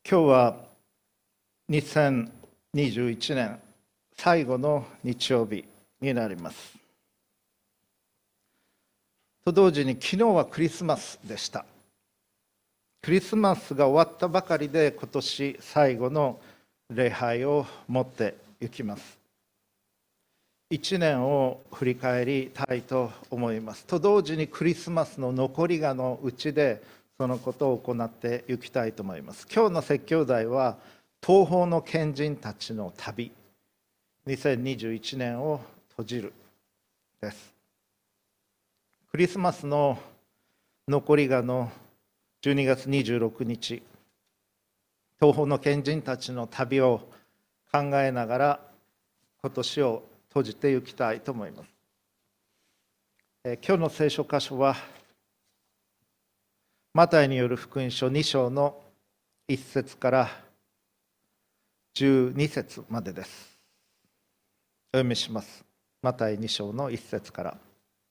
今日は2021年最後の日曜日になります。と同時に昨日はクリスマスでした。クリスマスが終わったばかりで今年最後の礼拝を持っていきます。1年を振り返りたいと思います。と同時にクリスマスの残りがのうちでそのことを行っていきたいと思います。今日の説教題は東方の賢人たちの旅2021年を閉じるです。クリスマスの残りがの12月26日、東方の賢人たちの旅を考えながら今年を閉じていきたいと思います。今日の聖書箇所はマタイによる福音書2章の1節から12節までです。お読みします。マタイ2章の1節から。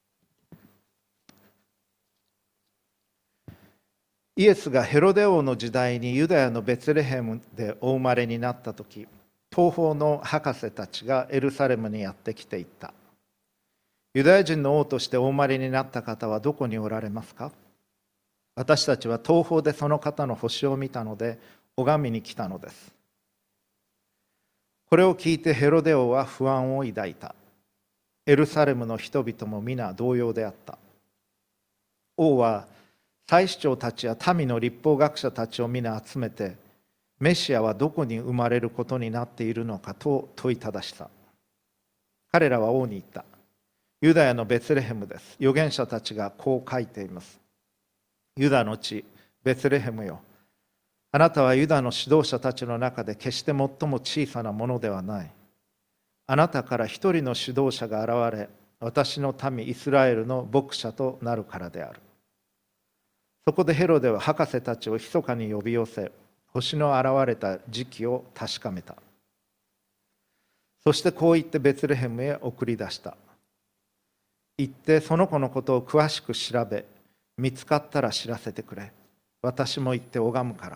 イエスがヘロデ王の時代にユダヤのベツレヘムでお生まれになったとき、東方の博士たちがエルサレムにやってきていった。ユダヤ人の王としてお生まれになった方はどこにおられますか？私たちは東方でその方の星を見たので拝みに来たのです。これを聞いてヘロデ王は不安を抱いた。エルサレムの人々も皆同様であった。王は祭司長たちや民の律法学者たちを皆集めて、メシアはどこに生まれることになっているのかと問いただした。彼らは王に言った。ユダヤのベツレヘムです。預言者たちがこう書いています。ユダの地、ベツレヘムよ。あなたはユダの指導者たちの中で決して最も小さなものではない。あなたから一人の指導者が現れ、私の民イスラエルの牧者となるからである。そこでヘロデは博士たちを密かに呼び寄せ、星の現れた時期を確かめた。そしてこう言ってベツレヘムへ送り出した。行ってその子のことを詳しく調べ、見つかったら知らせてくれ。私も行って拝むから。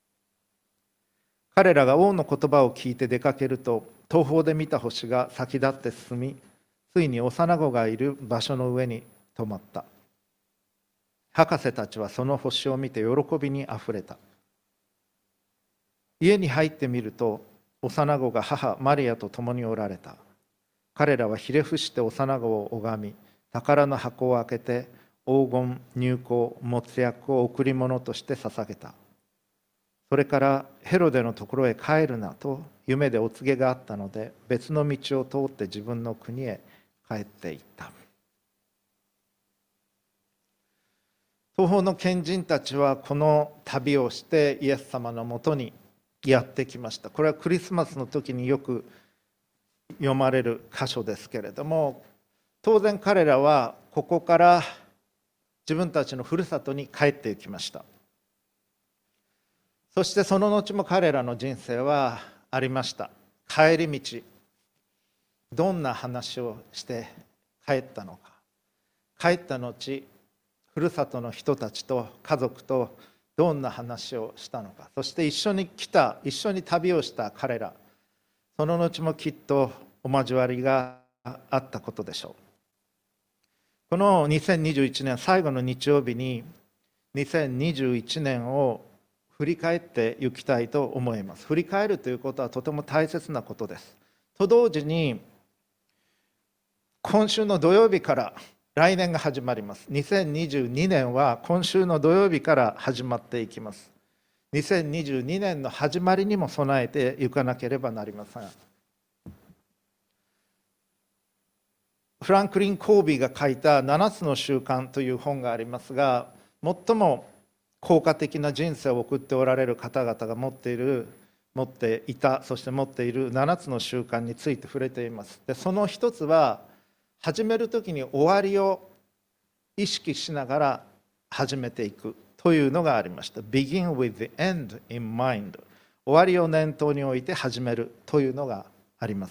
彼らが王の言葉を聞いて出かけると、東方で見た星が先立って進み、ついに幼子がいる場所の上に止まった。博士たちはその星を見て喜びにあふれた。家に入ってみると、幼子が母マリアと共におられた。彼らはひれ伏して幼子を拝み、宝の箱を開けて、黄金、乳香、没薬を贈り物として捧げた。それからヘロデのところへ帰るなと夢でお告げがあったので、別の道を通って自分の国へ帰っていった。東方の賢人たちはこの旅をしてイエス様のもとにやってきました。これはクリスマスの時によく読まれる箇所ですけれども、当然彼らはここから自分たちのふるさとに帰っていきました。そしてその後も彼らの人生はありました。帰り道、どんな話をして帰ったのか。帰った後、ふるさとの人たちと家族とどんな話をしたのか。そして一緒に旅をした彼ら、その後もきっとお交わりがあったことでしょう。この2021年最後の日曜日に2021年を振り返っていきたいと思います。振り返るということはとても大切なことです。と同時に今週の土曜日から来年が始まります。2022年は今週の土曜日から始まっていきます。2022年の始まりにも備えていかなければなりません。フランクリン・コービーが書いた7つの習慣という本がありますが、最も効果的な人生を送っておられる方々が持っていた、そして持っている7つの習慣について触れています。で、その一つは、始めるときに終わりを意識しながら始めていくというのがありました。Begin with the end in mind。終わりを念頭に置いて始めるというのがあります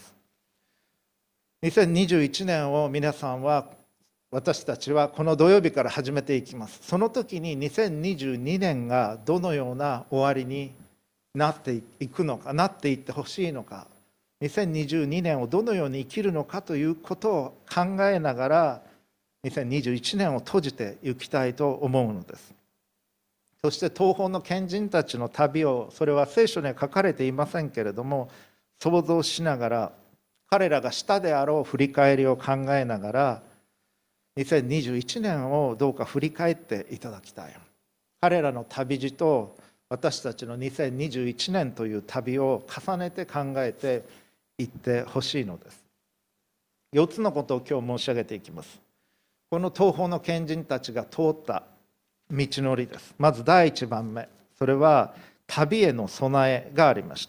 。2021年を私たちはこの土曜日から始めていきます。その時に2022年がどのような終わりになっていくのか、なっていってほしいのか、2022年をどのように生きるのかということを考えながら2021年を閉じていきたいと思うのです。そして東方の賢人たちの旅を、それは聖書には書かれていませんけれども、想像しながら、彼らがしたであろう振り返りを考えながら2021年をどうか振り返っていただきたい。彼らの旅路と私たちの2021年という旅を重ねて考えていってほしいのです。4つのことを今日申し上げていきます。この東方の賢人たちが通った道のりです。まず第1番目、それは旅への備えがありました。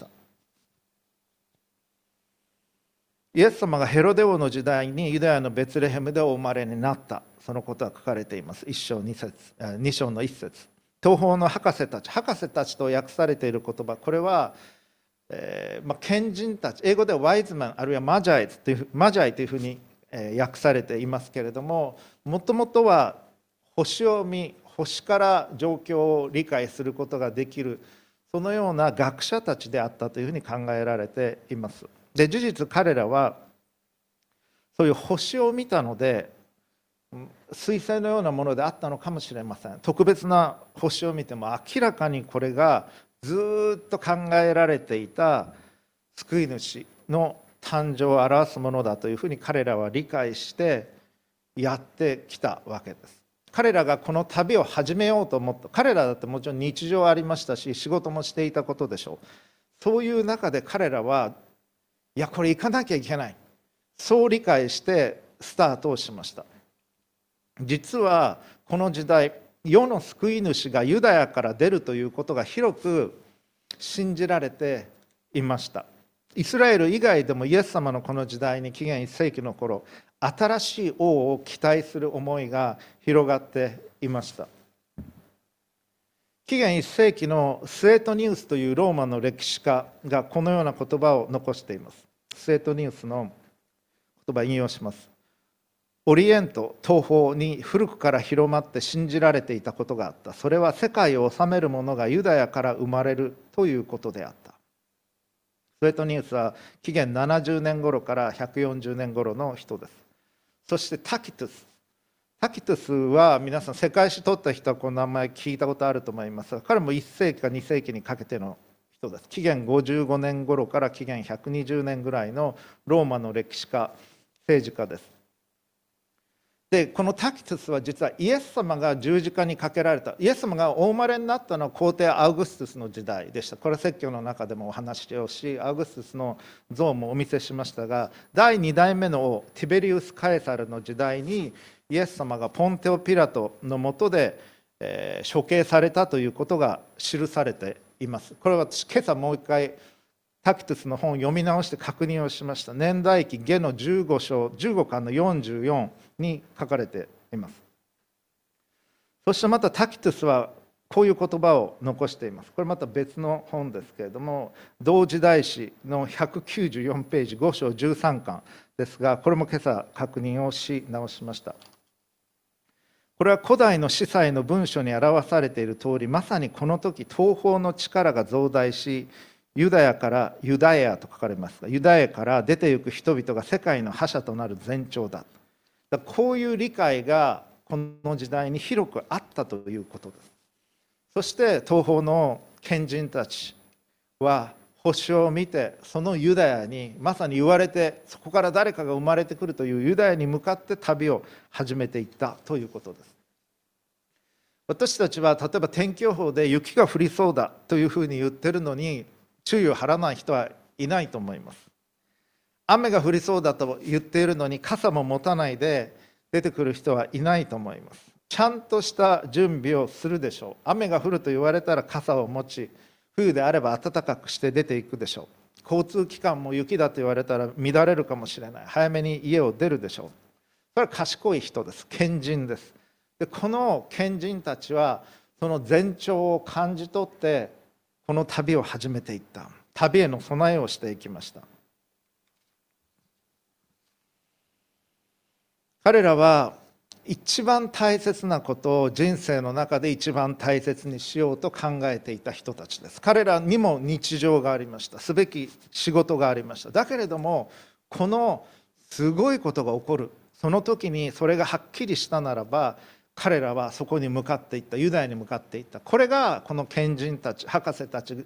イエス様がヘロデ王の時代にユダヤのベツレヘムでお生まれになった、そのことは書かれています。2章の1節。東方の博士たち、博士たちと訳されている言葉、これは、賢人たち、英語ではワイズマンあるいはマジャイというふうに訳されていますけれども、もともとは星を見、星から状況を理解することができる、そのような学者たちであったというふうに考えられています。で、事実彼らはそういう星を見たので彗星のようなものであったのかもしれません。特別な星を見ても明らかにこれがずっと考えられていた救い主の誕生を表すものだというふうに彼らは理解してやってきたわけです。彼らがこの旅を始めようと思った、彼らだってもちろん日常ありましたし仕事もしていたことでしょう。そういう中で彼らはいやこれ行かなきゃいけない、そう理解してスタートをしました。実はこの時代、世の救い主がユダヤから出るということが広く信じられていました。イスラエル以外でもイエス様のこの時代に紀元1世紀の頃、新しい王を期待する思いが広がっていました。紀元1世紀のスエトニウスというローマの歴史家がこのような言葉を残しています。スエトニウスの言葉を引用します。オリエント、東方に古くから広まって信じられていたことがあった。それは世界を治める者がユダヤから生まれるということであった。スエトニウスは紀元70年頃から140年頃の人です。そしてタキトゥス。タキトゥスは皆さん世界史取った人はこの名前聞いたことあると思いますが、彼も1世紀か2世紀にかけての人です。紀元55年頃から紀元120年ぐらいのローマの歴史家、政治家です。でこのタキトゥスは実はイエス様が十字架にかけられた、イエス様がお生まれになったのは皇帝アウグストゥスの時代でした。これは説教の中でもお話をし、アウグストゥスの像もお見せしましたが、第2代目の王ティベリウス・カエサルの時代にイエス様がポンテオ・ピラトの下で処刑されたということが記されています。これは私今朝もう一回タキトゥスの本を読み直して確認をしました。年代記下の15章15巻の44に書かれています。そしてまたタキトゥスはこういう言葉を残しています。これまた別の本ですけれども、同時代史の194ページ5章13巻ですが、これも今朝確認をし直しました。これは古代の司祭の文書に表されている通り、まさにこの時東方の力が増大し、ユダヤからユダヤと書かれますが、ユダヤから出ていく人々が世界の覇者となる前兆だ。こういう理解がこの時代に広くあったということです。そして東方の賢人たちは星を見て、そのユダヤにまさに言われて、そこから誰かが生まれてくるというユダヤに向かって旅を始めていったということです。私たちは例えば天気予報で雪が降りそうだというふうに言ってるのに注意を払わない人はいないと思います。雨が降りそうだと言っているのに傘も持たないで出てくる人はいないと思います。ちゃんとした準備をするでしょう。雨が降ると言われたら傘を持ち、冬であれば暖かくして出ていくでしょう。交通機関も雪だと言われたら乱れるかもしれない。早めに家を出るでしょう。それは賢い人です。賢人です。でこの賢人たちはその前兆を感じ取ってこの旅を始めていった。旅への備えをしていきました。彼らは一番大切なことを人生の中で一番大切にしようと考えていた人たちです。彼らにも日常がありました。すべき仕事がありました。だけれども、このすごいことが起こる、その時にそれがはっきりしたならば、彼らはそこに向かっていった。ユダヤに向かっていった。これがこの賢人たち、博士たち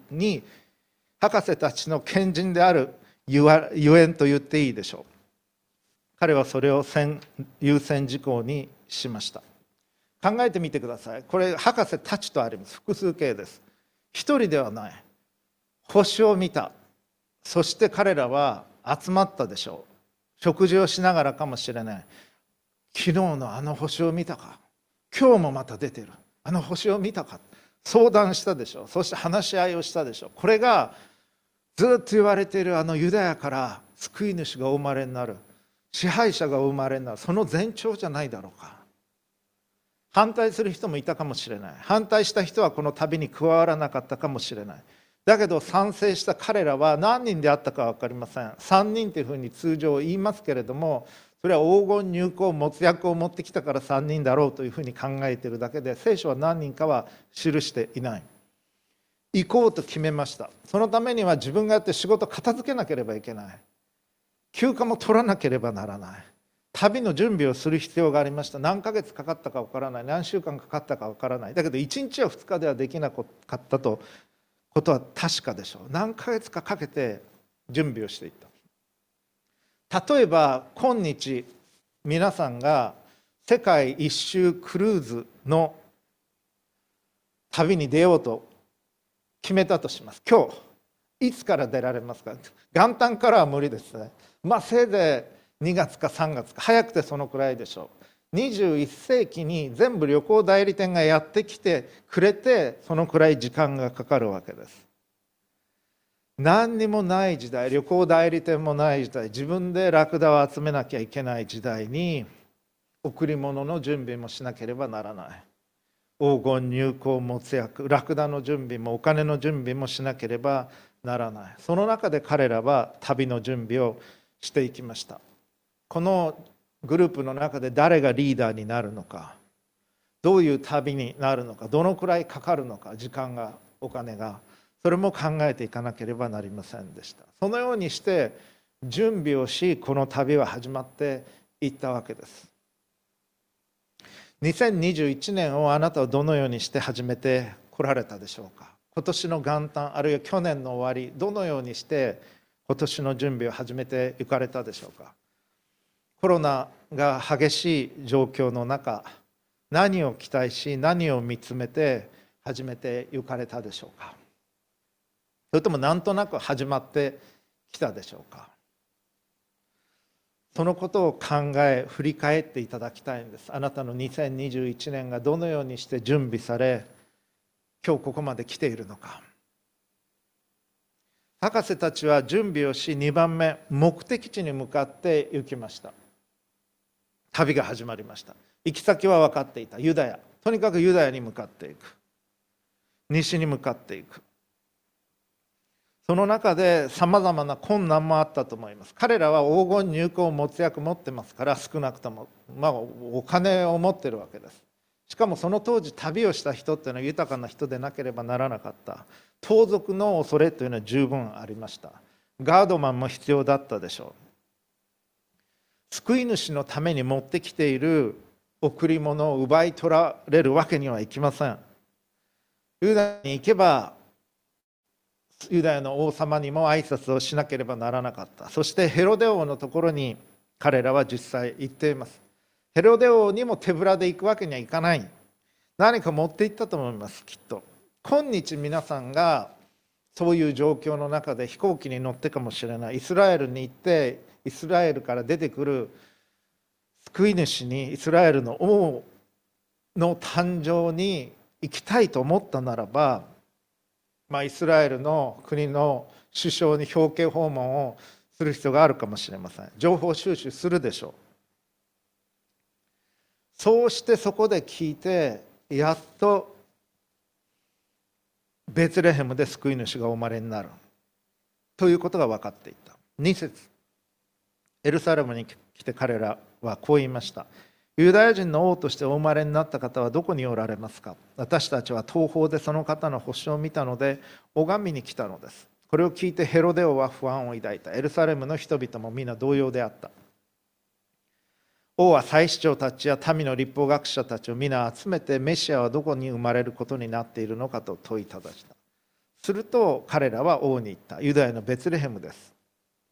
の賢人であるゆえんと言っていいでしょう。彼はそれを優先事項にしました。考えてみてください。これ博士たちとあります。複数形です。一人ではない。星を見た。そして彼らは集まったでしょう。食事をしながらかもしれない。昨日のあの星を見たか。今日もまた出てる。あの星を見たか。相談したでしょう。そして話し合いをしたでしょう。これがずっと言われているあのユダヤから救い主がお生まれになる。支配者がお生まれになる。その前兆じゃないだろうか。反対する人もいたかもしれない。反対した人はこの旅に加わらなかったかもしれない。だけど賛成した彼らは何人であったかは分かりません。3人というふうに通常言いますけれども、それは黄金入港没薬を持ってきたから3人だろうというふうに考えているだけで、聖書は何人かは記していない。行こうと決めました。そのためには自分がやって仕事を片付けなければいけない。休暇も取らなければならない。旅の準備をする必要がありました。何ヶ月かかったか分からない。何週間かかったか分からない。だけど1日や2日ではできなかったことは確かでしょう。何ヶ月かかけて準備をしていった。例えば今日皆さんが世界一周クルーズの旅に出ようと決めたとします。今日いつから出られますか。元旦からは無理ですね。せいぜい2月か3月か、早くてそのくらいでしょう。21世紀に全部旅行代理店がやってきてくれて、そのくらい時間がかかるわけです。何にもない時代、旅行代理店もない時代、自分でラクダを集めなきゃいけない時代に贈り物の準備もしなければならない。黄金入港没薬、ラクダの準備もお金の準備もしなければならない。その中で彼らは旅の準備をしていきました。このグループの中で誰がリーダーになるのか、どういう旅になるのか、どのくらいかかるのか、時間がお金が、それも考えていかなければなりませんでした。そのようにして準備をし、この旅は始まっていったわけです。2021年をあなたはどのようにして始めてこられたでしょうか。今年の元旦、あるいは去年の終わり、どのようにして今年の準備を始めていかれたでしょうか。コロナが激しい状況の中、何を期待し、何を見つめて始めていかれたでしょうか。それともなんとなく始まってきたでしょうか。そのことを考え、振り返っていただきたいんです。あなたの2021年がどのようにして準備され、今日ここまで来ているのか。博士たちは準備をし、2番目、目的地に向かって行きました。旅が始まりました。行き先は分かっていた。ユダヤ。とにかくユダヤに向かっていく。西に向かっていく。その中でさまざまな困難もあったと思います。彼らは黄金入港没薬持ってますから、少なくとも、お金を持ってるわけです。しかもその当時旅をした人っていうのは豊かな人でなければならなかった。盗賊の恐れというのは十分ありました。ガードマンも必要だったでしょう。救い主のために持ってきている贈り物を奪い取られるわけにはいきません。ユダヤに行けばユダヤの王様にも挨拶をしなければならなかった。そしてヘロデ王のところに彼らは実際行っています。ヘロデ王にも手ぶらで行くわけにはいかない。何か持って行ったと思います。きっと今日皆さんがそういう状況の中で飛行機に乗ってかもしれない。イスラエルに行って、イスラエルから出てくる救い主に、イスラエルの王の誕生に行きたいと思ったならば、イスラエルの国の首相に表敬訪問をする必要があるかもしれません。情報収集するでしょう。そうしてそこで聞いて、やっとベツレヘムで救い主がお生まれになるということが分かっていた。2節、エルサレムに来て彼らはこう言いました。 ユダヤ人の王としてお生まれになった方はどこにおられますか。私たちは東方でその方の星を見たので拝みに来たのです。これを聞いてヘロデ王は不安を抱いた。エルサレムの人々も皆同様であった。王は祭司長たちや民の律法学者たちを皆集めて、メシアはどこに生まれることになっているのかと問いただした。すると彼らは王に言った。ユダヤのベツレヘムです。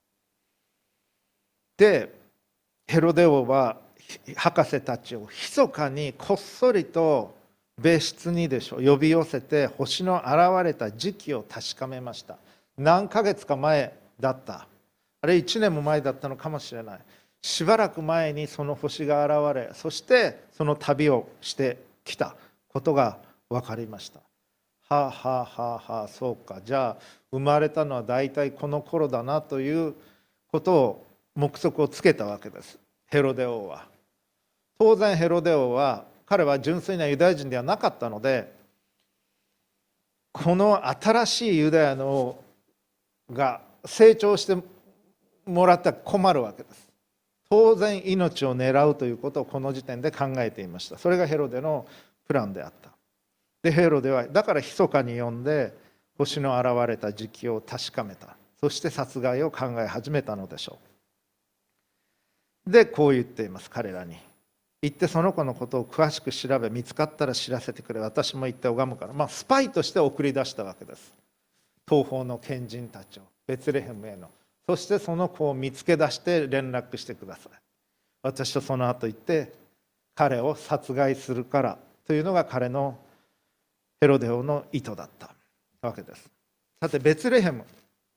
で、ヘロデ王は博士たちを密かにこっそりと別室に呼び寄せて、星の現れた時期を確かめました。何ヶ月か前だった。あれ1年も前だったのかもしれない。しばらく前にその星が現れ、そしてその旅をしてきたことが分かりました。はあはあはあはあ、そうか、じゃあ生まれたのは大体この頃だなということを目測をつけたわけです、ヘロデ王は。当然ヘロデ王は、彼は純粋なユダヤ人ではなかったので、この新しいユダヤの王が成長してもらったら困るわけです。当然命を狙うということをこの時点で考えていました。それがヘロデのプランであった。でヘロデはだから密かに呼んで星の現れた時期を確かめた。そして殺害を考え始めたのでしょう。でこう言っています。彼らに行ってその子のことを詳しく調べ、見つかったら知らせてくれ、私も行って拝むから。スパイとして送り出したわけです、東方の賢人たちをベツレヘムへの。そしてその子を見つけ出して連絡してください。私とその後行って彼を殺害するからというのが彼のヘロデ王の意図だったわけです。さてベツレヘム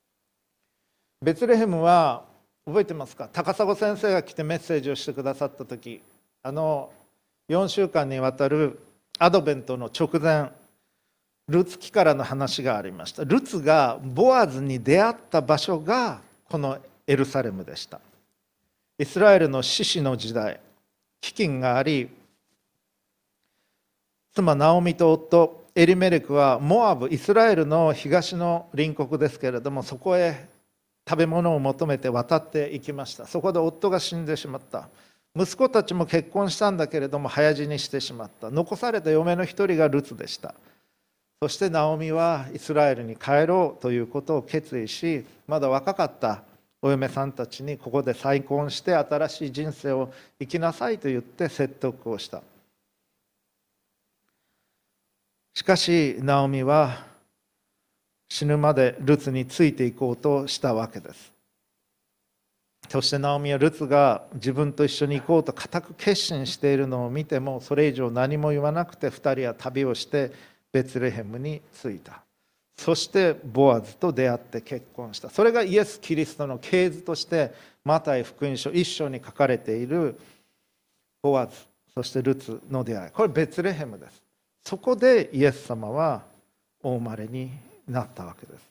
は覚えてますか。高砂先生が来てメッセージをしてくださった時、4週間にわたるアドベントの直前、ルツ記からの話がありました。ルツがボアズに出会った場所がこのエルサレムでした。イスラエルの士師の時代、飢饉があり、妻ナオミと夫エリメレクはモアブ、イスラエルの東の隣国ですけれども、そこへ食べ物を求めて渡っていきました。そこで夫が死んでしまった。息子たちも結婚したんだけれども早死にしてしまった。残された嫁の一人がルツでした。そしてナオミはイスラエルに帰ろうということを決意し、まだ若かったお嫁さんたちにここで再婚して新しい人生を生きなさいと言って説得をした。しかしナオミは死ぬまでルツについていこうとしたわけです。そしてナオミはルツが自分と一緒に行こうと固く決心しているのを見ても、それ以上何も言わなくて2人は旅をしてベツレヘムに着いた。そしてボアズと出会って結婚した。それがイエス・キリストの系図としてマタイ福音書1章に書かれているボアズ、そしてルツの出会い。これベツレヘムです。そこでイエス様はお生まれになったわけです。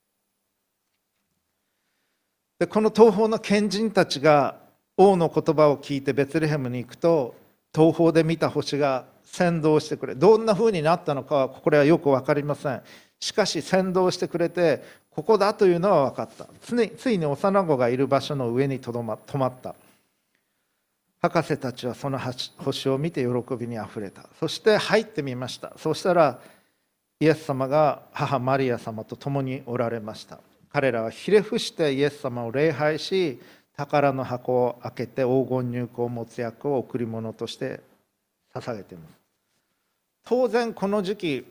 でこの東方の賢人たちが王の言葉を聞いてベツレヘムに行くと、東方で見た星が先導してくれ、どんな風になったのかはこれはよく分かりません。しかし先導してくれて、ここだというのは分かった。ついに幼子がいる場所の上に止まった。博士たちはその星を見て喜びにあふれた。そして入ってみました。そうしたらイエス様が母マリア様と共におられました。彼らはひれ伏してイエス様を礼拝し、宝の箱を開けて黄金入香没薬を贈り物として捧げています。当然この時期、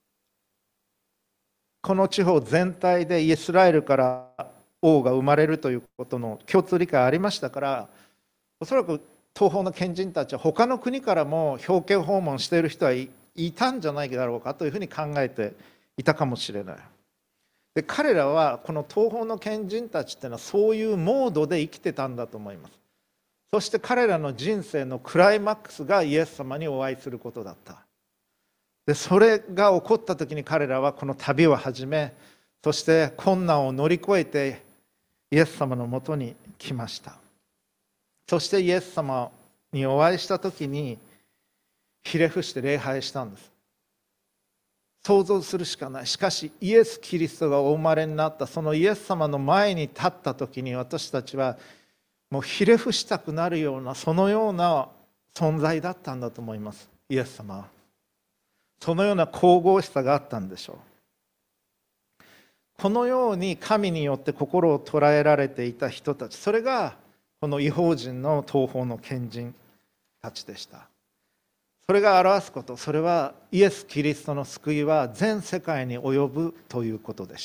この地方全体でイスラエルから王が生まれるということの共通理解ありましたから、おそらく東方の賢人たちは他の国からも表敬訪問している人はいたんじゃないだろうかというふうに考えていたかもしれない。で彼らはこの東方の賢人たちっていうのはそういうモードで生きてたんだと思います。そして彼らの人生のクライマックスがイエス様にお会いすることだった。でそれが起こった時に彼らはこの旅を始め、そして困難を乗り越えてイエス様のもとに来ました。そしてイエス様にお会いした時にひれ伏して礼拝したんです。想像するしかない。しかしイエス・キリストがお生まれになったそのイエス様の前に立った時に、私たちはもうひれ伏したくなるようなそのような存在だったんだと思います。イエス様はそのような神々しさがあったんでしょう。このように神によって心を捉えられていた人たち、それがこの異邦人の東方の賢人たちでした。それが表すこと、それはイエス・キリストの救いは全世界に及ぶということでした。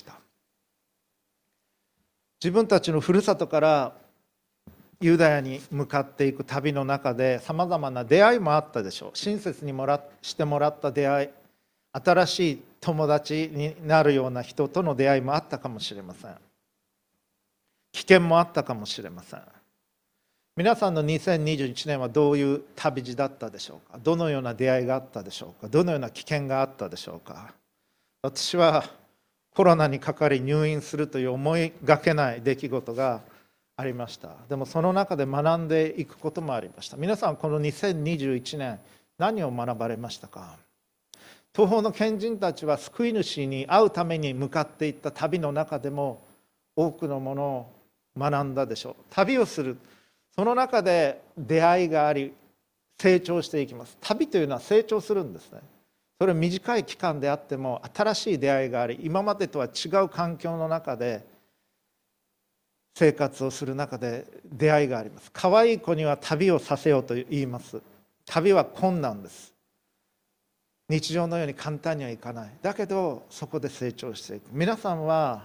自分たちのふるさとからユダヤに向かっていく旅の中でさまざまな出会いもあったでしょう。親切にしてもらった出会い、新しい友達になるような人との出会いもあったかもしれません。危険もあったかもしれません。皆さんの2021年はどういう旅路だったでしょうか。どのような出会いがあったでしょうか。どのような危険があったでしょうか。私はコロナにかかり入院するという思いがけない出来事がありました。でもその中で学んでいくこともありました。皆さんこの2021年何を学ばれましたか。東方の賢人たちは救い主に会うために向かっていった旅の中でも多くのものを学んだでしょう。旅をする、その中で出会いがあり成長していきます。旅というのは成長するんですね。それは短い期間であっても新しい出会いがあり、今までとは違う環境の中で生活をする中で出会いがあります。可愛い子には旅をさせようと言います。旅は困難です。日常のように簡単にはいかない。だけどそこで成長していく。皆さんは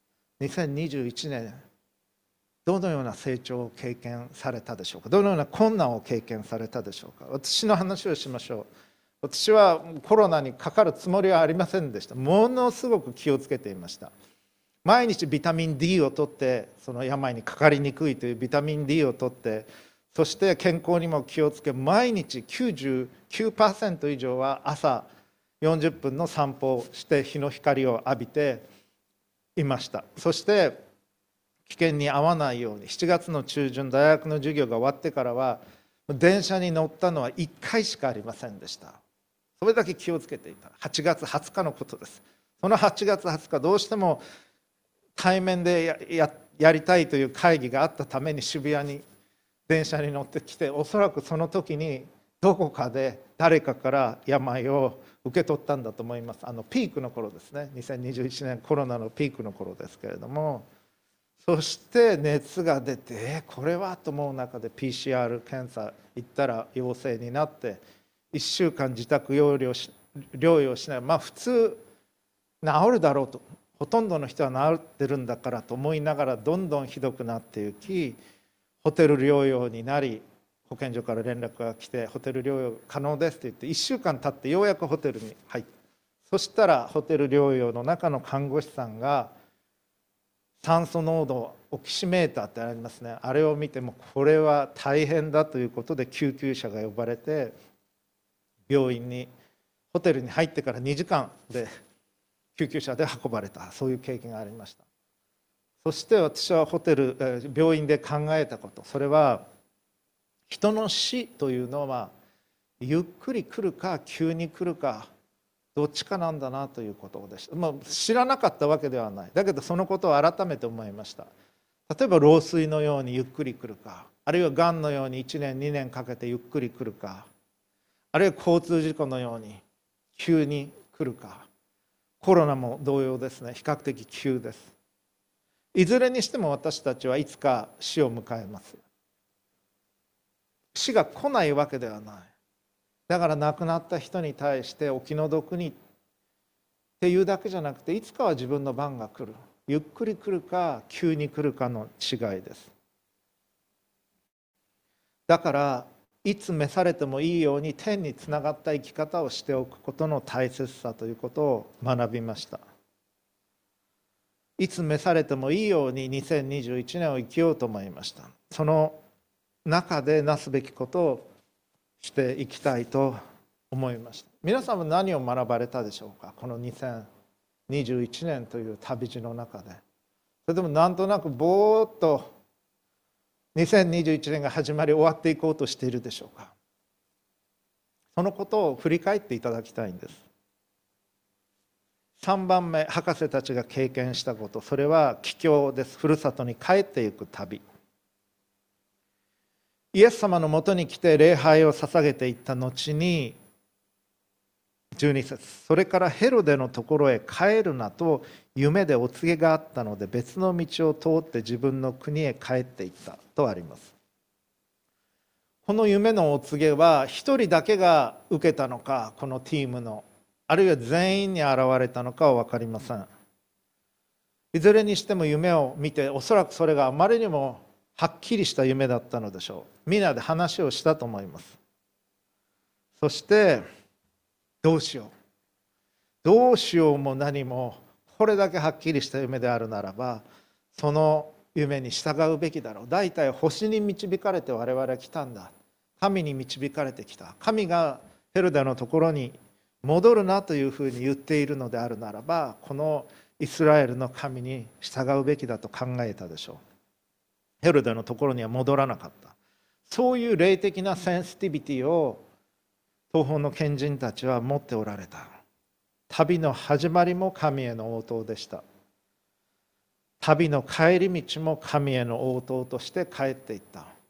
2021年どのような成長を経験されたでしょうか。どのような困難を経験されたでしょうか。私の話をしましょう。私はコロナにかかるつもりはありませんでした。ものすごく気をつけていました。毎日ビタミン D を取って、その病にかかりにくいというビタミン D を取って、そして健康にも気をつけ、毎日 99% 以上は朝40分の散歩をして日の光を浴びていました。そして危険に遭わないように、7月の中旬大学の授業が終わってからは電車に乗ったのは1回しかありませんでした。それだけ気をつけていた。8月20日のことです。その8月20日どうしても対面でやりたいという会議があったために渋谷に電車に乗ってきて、おそらくその時にどこかで誰かから病を受け取ったんだと思います。ピークの頃ですね。2021年コロナのピークの頃ですけれども、そして熱が出てこれはと思う中で PCR 検査行ったら陽性になって1週間自宅療養しない。普通治るだろうと、ほとんどの人は治ってるんだからと思いながらどんどんひどくなっていき、ホテル療養になり、保健所から連絡が来てホテル療養可能ですと言って1週間経ってようやくホテルに入った。そしたらホテル療養の中の看護師さんが酸素濃度オキシメーターってありますね。あれを見てもこれは大変だということで救急車が呼ばれて病院に、ホテルに入ってから2時間で救急車で運ばれた、そういう経験がありました。そして私は病院で考えたこと、それは人の死というのはゆっくり来るか急に来るかどっちかなんだなということでした。知らなかったわけではない。だけどそのことを改めて思いました。例えば老衰のようにゆっくり来るか、あるいはがんのように1年2年かけてゆっくり来るか、あるいは交通事故のように急に来るか、コロナも同様ですね。比較的急です。いずれにしても私たちはいつか死を迎えます。死が来ないわけではない。だから亡くなった人に対してお気の毒にっていうだけじゃなくて、いつかは自分の番が来る。ゆっくり来るか急に来るかの違いです。だからいつ召されてもいいように天につながった生き方をしておくことの大切さということを学びました。いつ召されてもいいように2021年を生きようと思いました。その中でなすべきことをしていきたいと思いました。皆さんは何を学ばれたでしょうか。この2021年という旅路の中で。それでもなんとなくぼーっと2021年が始まり終わっていこうとしているでしょうか。そのことを振り返っていただきたいんです。3番目、博士たちが経験したこと、それは帰郷です。ふるさとに帰っていく旅。 イエス様のもとに来て礼拝を捧げていった後に、12節、それからヘロデのところへ帰るなと夢でお告げがあったので、別の道を通って自分の国へ帰っていったとあります。この夢のお告げは一人だけが受けたのか、このチームの、あるいは全員に現れたのかは分かりません。いずれにしても夢を見て、おそらくそれがあまりにもはっきりした夢だったのでしょう。みんなで話をしたと思います。そしてどうしようも何も、これだけはっきりした夢であるならば、その夢に従うべきだろう。大体星に導かれて我々は来たんだ。神に導かれてきた。神がヘロデのところに戻るなというふうに言っているのであるならば、このイスラエルの神に従うべきだと考えたでしょう。ヘロデのところには戻らなかった。そういう霊的なセンシティビティを東方の賢人たちは持っておられた。旅の始まりも神への応答でした。旅の帰り道も神への応答として帰っていった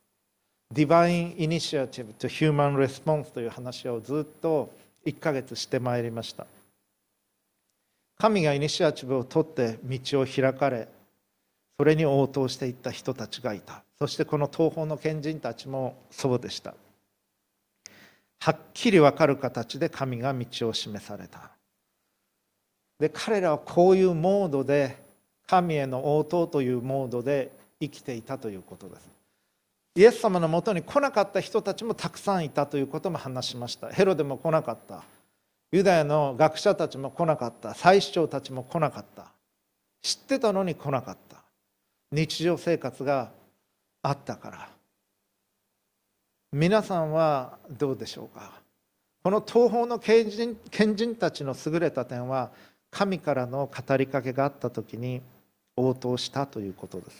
。Divine Initiative to Human Response という話をずっと1ヶ月してまいりました。神がイニシアチブを取って道を開かれ、それに応答していった人たちがいた。そしてこの東方の賢人たちもそうでした。はっきり分かる形で神が道を示された。で、彼らはこういうモードで、神への応答というモードで生きていたということです。イエス様のもとに来なかった人たちもたくさんいたということも話しました。ヘロデも来なかった。ユダヤの学者たちも来なかった。祭司長たちも来なかった。知ってたのに来なかった。日常生活があったから。皆さんはどうでしょうか。この東方の賢人たちの優れた点は、神からの語りかけがあったときに応答したということです。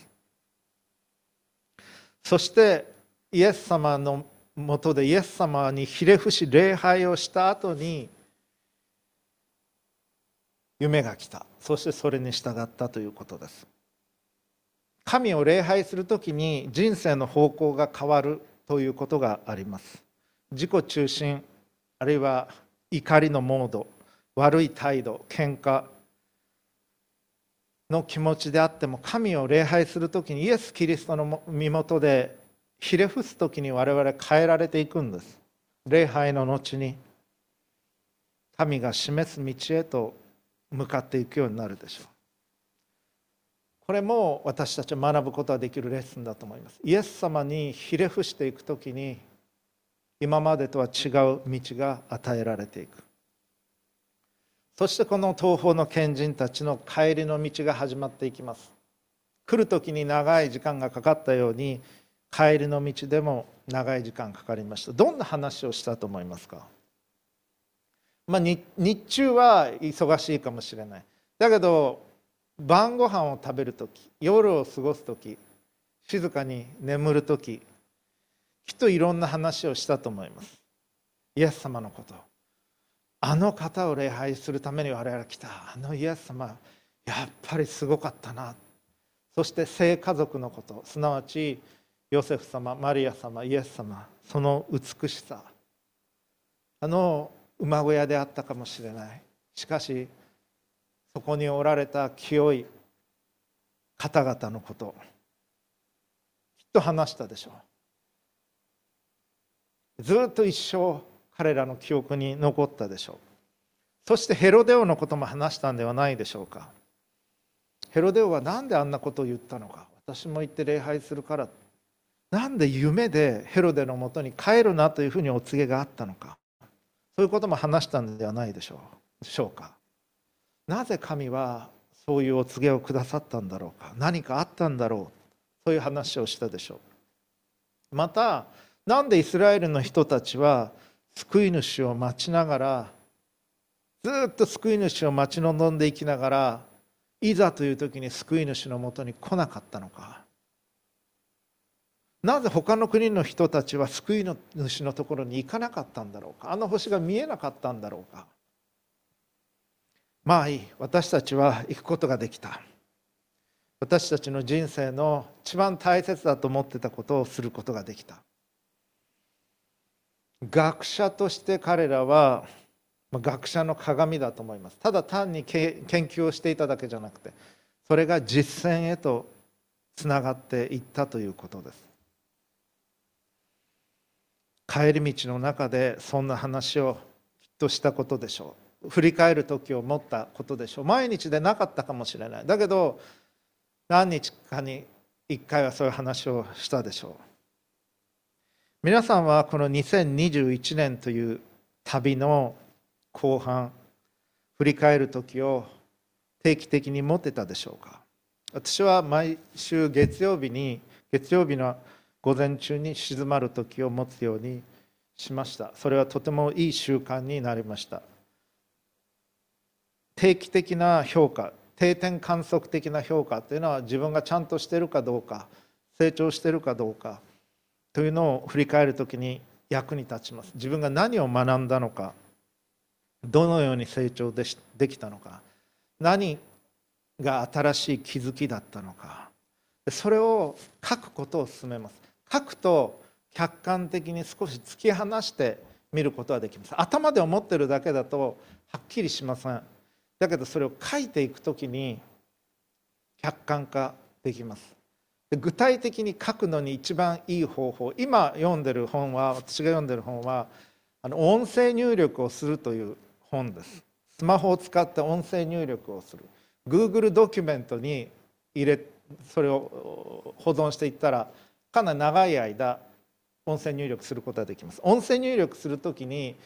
そしてイエス様のもとでイエス様にひれ伏し礼拝をした後に夢が来た。そしてそれに従ったということです。神を礼拝するときに人生の方向が変わるということがあります。自己中心、あるいは怒りのモード、悪い態度、喧嘩の気持ちであっても、神を礼拝するときにイエス・キリストの身元でひれ伏すときに我々変えられていくんです。礼拝の後に神が示す道へと向かっていくようになるでしょう。これも私たちは学ぶことができるレッスンだと思います。イエス様にひれ伏していくときに今までとは違う道が与えられていく。そしてこの東方の賢人たちの帰りの道が始まっていきます。来る時に長い時間がかかったように帰りの道でも長い時間かかりました。どんな話をしたと思いますか。日中は忙しいかもしれない。だけど晩ご飯を食べる時、夜を過ごす時、静かに眠る時、きっといろんな話をしたと思います。イエス様のこと、あの方を礼拝するために我々が来た、あのイエス様やっぱりすごかったな。そして聖家族のこと、すなわちヨセフ様、マリア様、イエス様、その美しさ、あの馬小屋であったかもしれない。しかしそこにおられた清い方々のこときっと話したでしょう。ずっと一生彼らの記憶に残ったでしょう。そしてヘロデオのことも話したんではないでしょうか。ヘロデオは何であんなことを言ったのか。私も行って礼拝するから。なんで夢でヘロデのもとに帰るなというふうにお告げがあったのか。そういうことも話したんではないでしょうか。なぜ神はそういうお告げをくださったんだろうか。何かあったんだろう。そういう話をしたでしょう。またなんでイスラエルの人たちは救い主を待ちながら、ずっと救い主を待ち望んでいきながら、いざという時に救い主のもとに来なかったのか。なぜ他の国の人たちは救い主のところに行かなかったんだろうか。あの星が見えなかったんだろうか。まあいい、私たちは行くことができた。私たちの人生の一番大切だと思ってたことをすることができた。 学者として彼らは学者の鏡だと思います。ただ単に研究をしていただけじゃなくて、それが実践へとつながっていったということです。帰り道の中でそんな話をきっとしたことでしょう。振り返る時を持ったことでしょう。毎日でなかったかもしれない。だけど何日かに1回はそういう話をしたでしょう。皆さんはこの2021年という旅の後半、振り返る時を定期的に持ってたでしょうか。私は毎週月曜日の午前中に静まる時を持つようにしました。それはとてもいい習慣になりました。定期的な評価、定点観測的な評価というのは、自分がちゃんとしているかどうか、成長しているかどうかというのを振り返るときに役に立ちます。自分が何を学んだのか、どのように成長できたのか、何が新しい気づきだったのか、それを書くことを勧めます。書くと客観的に少し突き放して見ることができます。頭で思ってるだけだとはっきりしません。だけどそれを書いていくときに客観化できます。具体的に書くのに一番いい方法、私が読んでる本は音声入力をするという本です。スマホを使って音声入力をする。 Google ドキュメントにそれを保存していったらかなり長い間音声入力することができます。音声入力するときに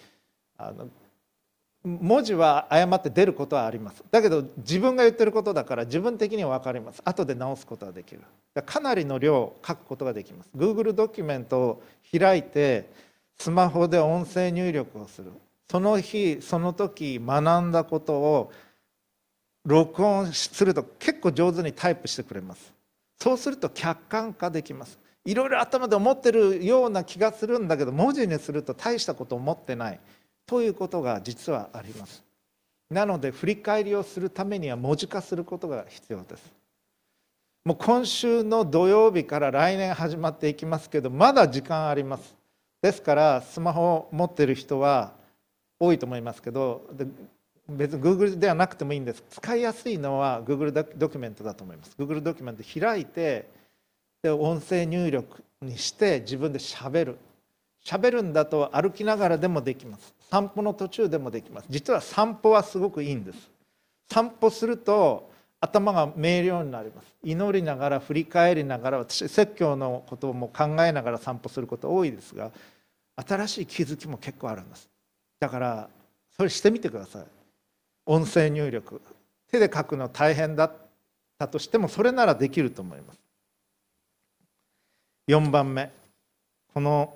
文字は誤って出ることはあります。だけど自分が言ってることだから自分的には分かります。後で直すことができる。かなりの量を書くことができます。 Google ドキュメントを開いてスマホで音声入力をする。その日その時学んだことを録音すると結構上手にタイプしてくれます。そうすると客観化できます。いろいろ頭で思ってるような気がするんだけど、文字にすると大したこと思ってないということが実はあります。なので振り返りをするためには文字化することが必要です。もう今週の土曜日から来年始まっていきますけど、まだ時間あります。ですからスマホを持っている人は多いと思いますけど、別に Google ではなくてもいいんです。使いやすいのは Google ドキュメントだと思います。 Google ドキュメント開いて、で音声入力にして自分でしゃべるんだと歩きながらでもできます。散歩の途中でもできます。実は散歩はすごくいいんです。散歩すると頭が明瞭になります。祈りながら振り返りながら、私説教のことも考えながら散歩すること多いですが、新しい気づきも結構あるんです。だからそれしてみてください。音声入力、手で書くの大変だったとしてもそれならできると思います。4番目、この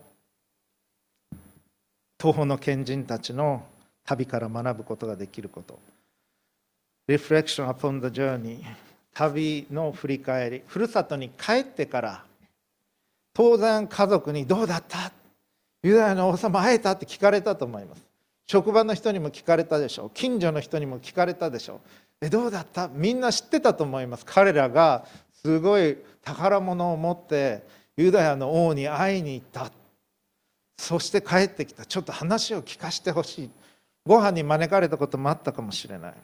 東方の賢人たちの旅から学ぶことができること、 Reflection upon the journey、 旅の振り返り。ふるさとに帰ってから当然家族にどうだった、ユダヤの王様会えたって聞かれたと思います。職場の人にも聞かれたでしょう。近所の人にも聞かれたでしょう。どうだった、みんな知ってたと思います。彼らがすごい宝物を持ってユダヤの王に会いに行った、そして帰ってきた、ちょっと話を聞かせてほしい。ご飯に招かれたこともあったかもしれない。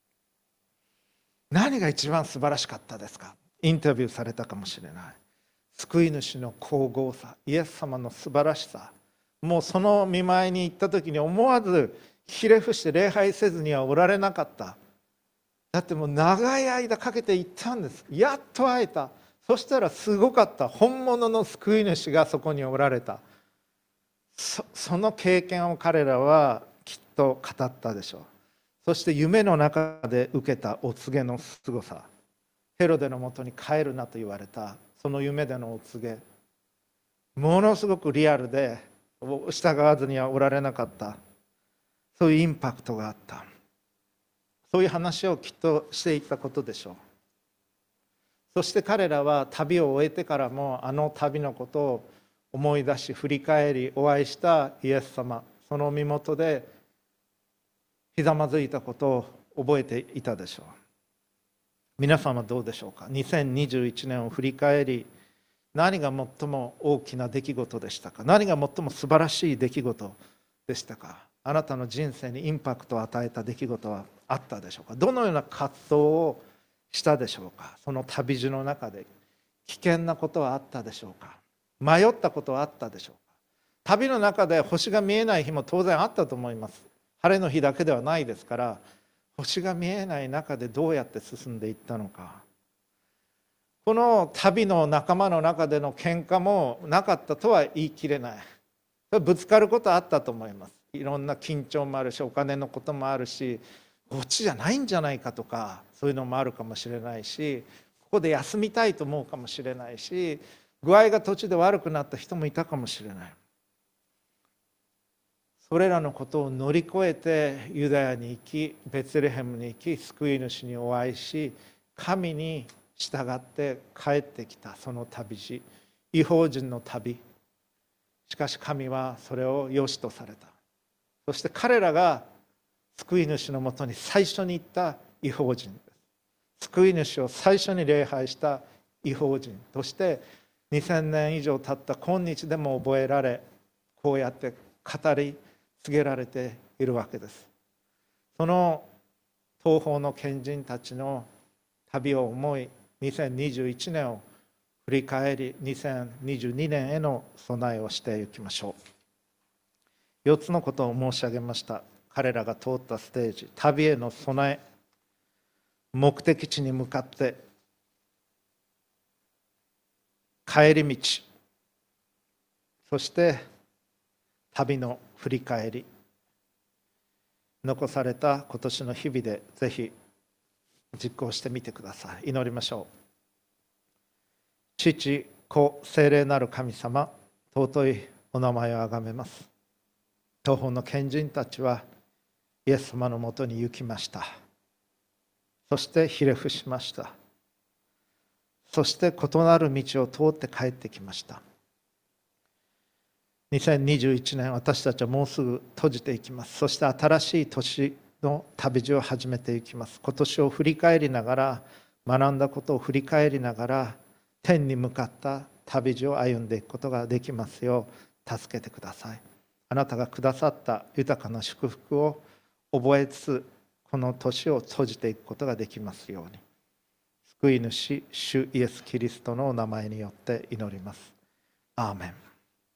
何が一番素晴らしかったですか。インタビューされたかもしれない。救い主の皇后さ、イエス様の素晴らしさ、もうその見舞いに行った時に思わずひれ伏して礼拝せずにはおられなかった。だってもう長い間かけて行ったんです。やっと会えた。そしたらすごかった。本物の救い主がそこにおられた。その経験を彼らはきっと語ったでしょう。そして夢の中で受けたお告げのすごさ、ヘロデのもとに帰るなと言われたその夢でのお告げ、ものすごくリアルで従わずにはおられなかった、そういうインパクトがあった。そういう話をきっとしていったことでしょう。そして彼らは旅を終えてからもあの旅のことを思い出し振り返り、お会いしたイエス様、その身元でひざまずいたことを覚えていたでしょう。皆さんはどうでしょうか。2021年を振り返り、 何が最も大きな出来事でしたか？何が最も素晴らしい出来事でしたか？あなたの人生にインパクトを与えた出来事はあったでしょうか？どのような葛藤をしたでしょうか？その旅路の中で危険なことはあったでしょうか？迷ったことはあったでしょうか？旅の中で星が見えない日も当然あったと思います。晴れの日だけではないですから、星が見えない中でどうやって進んでいったのか。この旅の仲間の中での喧嘩もなかったとは言い切れない。ぶつかることはあったと思います。いろんな緊張もあるし、お金のこともあるし、こっちじゃないんじゃないかとか、そういうのもあるかもしれないし、ここで休みたいと思うかもしれないし、具合が途中で悪くなった人もいたかもしれない。それらのことを乗り越えてユダヤに行き、ベツレヘムに行き、救い主にお会いし、神に従って帰ってきたその旅路、異邦人の旅。しかし神はそれを良しとされた。そして彼らが救い主のもとに最初に行った異邦人です。救い主を最初に礼拝した異邦人として2000年以上経った今日でも覚えられ、こうやって語り告げられているわけです。その東方の賢人たちの旅を思い、2021年を振り返り、2022年への備えをしていきましょう。4つのことを申し上げました。彼らが通ったステージ、旅への備え、目的地に向かって帰り道、そして旅の振り返り、残された今年の日々でぜひ実行してみてください。祈りましょう。父、子、聖霊なる神様、尊いお名前をあがめます。東方の賢人たちはイエス様のもとに行きました。そしてひれ伏しました。そして異なる道を通って帰ってきました。2021年、私たちはもうすぐ閉じていきます。そして新しい年の旅路を始めていきます。今年を振り返りながら、学んだことを振り返りながら、天に向かった旅路を歩んでいくことができますよう助けてください。あなたがくださった豊かな祝福を覚えつつ、この年を閉じていくことができますように。救い主、主イエス・キリストのお名前によって祈ります。アーメン。